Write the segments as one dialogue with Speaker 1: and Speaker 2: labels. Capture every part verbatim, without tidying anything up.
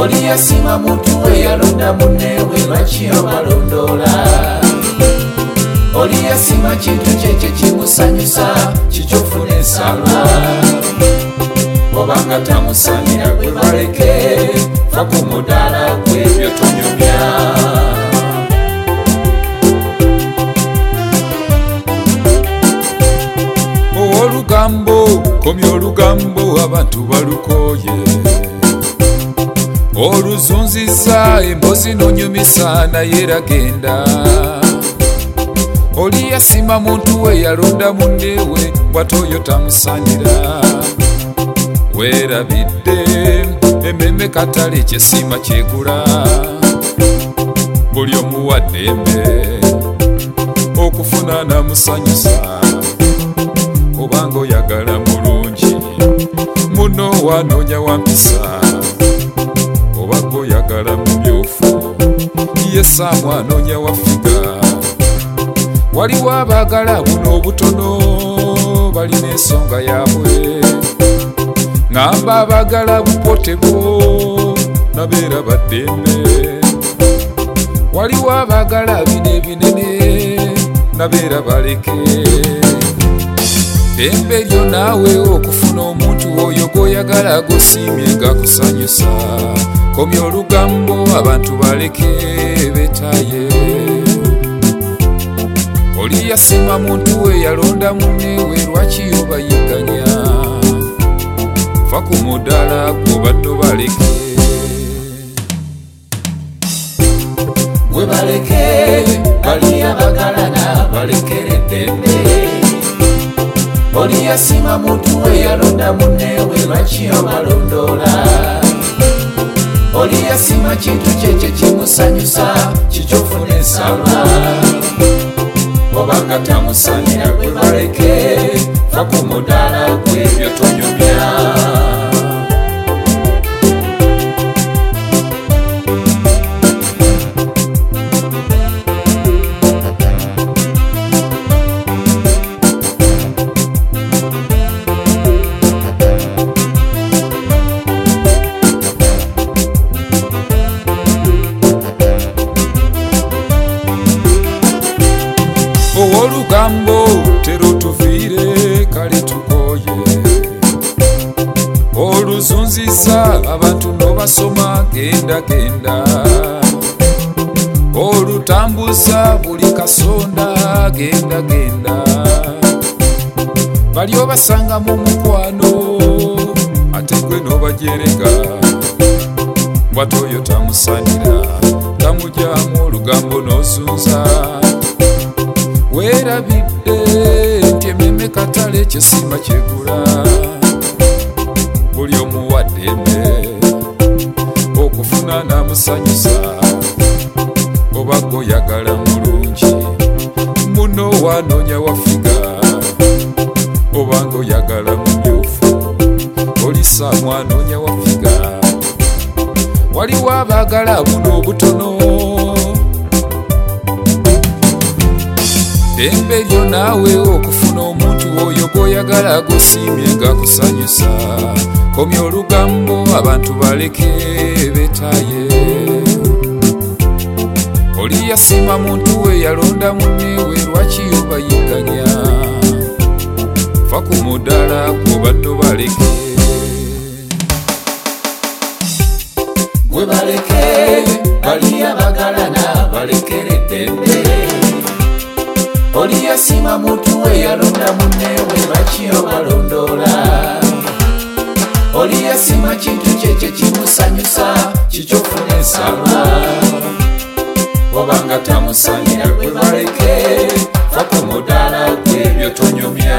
Speaker 1: oli yasima muntu we yalonda munnewe lwaki obalondola oli yasima kintu kyekye kimusanyusa kikyofuna ensala obanga tamusanira gwe baleke fa ku mudaala gw'ebyo tonyumya olugambo komya olugambo abantu balukoye oluzunziza embozi nonyumisa naye ragenda oli yasima muntu we yalonda munnewe bwatoyo tamusanira werabidde ememe katale kyesima kyegula buli omuwaddembe okufuna namusanyusa obanga oyagala mulungi muno wanoonya wampisa obanga oyagala mumyufu yesamu anoonya wafiga waliwo abaagala buno obutono balina ensonga yaabwe ngamba abaagala bupotebwo nabeera baddembe waliwo abaagala bino ebinene nabeera baleke ddembe lyo naawe okufuna omuntu oyo gwoyagala gosiimye gakusanyusa komya olugambo abantu baleke betaye oli yasima muntu we yalonda munnewe lwaki obayiganya fa ku mudaala gwobadde baleke gwe baleke bali abagalana balekere ddembe oli yasima muntu we yalonda munnewe lwaki obalondola oli yasima kintu kyekye kimusanyusa kikyofuna ensala obanga tamusanira gwe baleke fa ku mudaala gw'ebyo tonyumya olugambo terutuviire kale tukoye oluzunziza abantu nobasoma genda genda olutambuza buli kasonda genda genda bali obasanga mu mukwano ate gwe nobajerega bwatoyo tamusanira tamujyamu olugambo nozunza werabidde nti ememe katale kyesima kyegula buli omuwaddembe okufuna namusanyusa obanga oyagala mulungi muno wanoonya wafiga obanga oyagala mumyufu olisamu anoonya wafiga waliwo abaagala buno obutono ddembe lyo naawe okufuna omuntu oyo gwoyagala gosiimye gakusanyusa komya olugambo abantu baleke betaye oli yasima muntu we yalonda munnewe lwaki obayiganya fa ku mudaala gwobadde baleke gwe baleke bali abagalana balekere ddembe oli yasima muntu we yalonda munnewe lwaki obalondola oli yasima kintu kyekye kimusanyusa kikyofuna ensala obanga tamusanira gwe baleke fa ku mudaala gw'ebyo tonyumya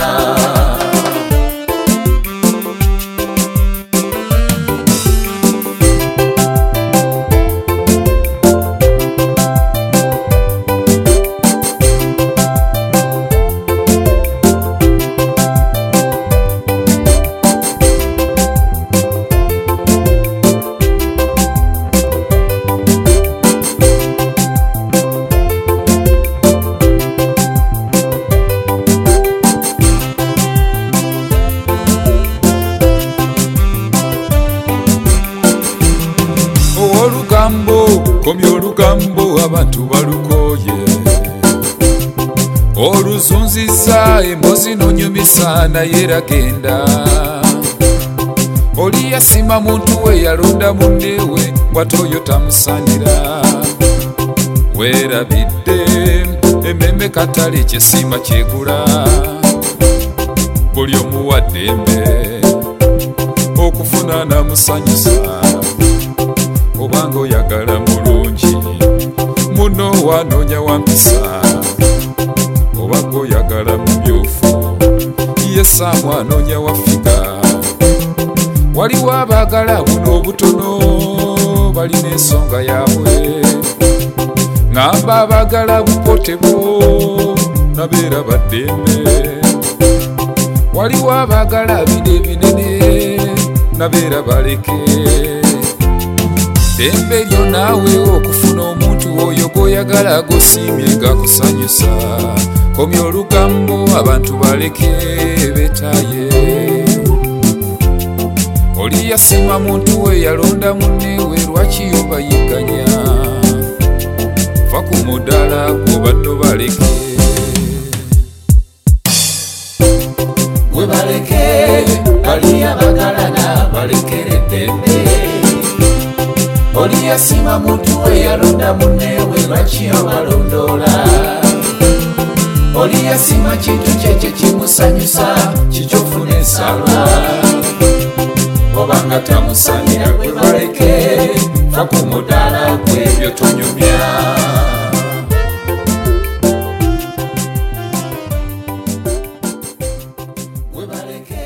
Speaker 1: komya olugambo abantu balukoye oluzunziza embozi nonyumisa naye ragenda oli yasima muntu we yalonda munnewe ngwatoyo tamusanira werabidde ememe katale kyesima kyegula buli omuwaddembe okufuna namusanyusa obanga oyagala mulungi muno wanoonya wampisa obanga oyagala mumyufu yesamu anoonya wafiga waliwo abaagala buno obutono balina ensonga yaabwe ngamba abaagala bupotebo nabeera baddembe waliwo abaagala bino ebinene nabeera baleke dembe lyo naawe okufuna omuntu oyo gwoyagala gosiimye gakusanyusa komya olugambo abantu baleke betaye oli yasima muntu we yalonda munnewe lwaki obayigganya fa ku muddala gwobadde baleke gwe baleke bali abagalana balekere ddembe oli yasima muntu we yalonda munnewe lwaki obalondoola oli yasima kintu kyekye kimusanyusa kikyofuna ensala obanga tamusanira gwe baleke fa ku mudaala gwebyo tonyumya gwe baleke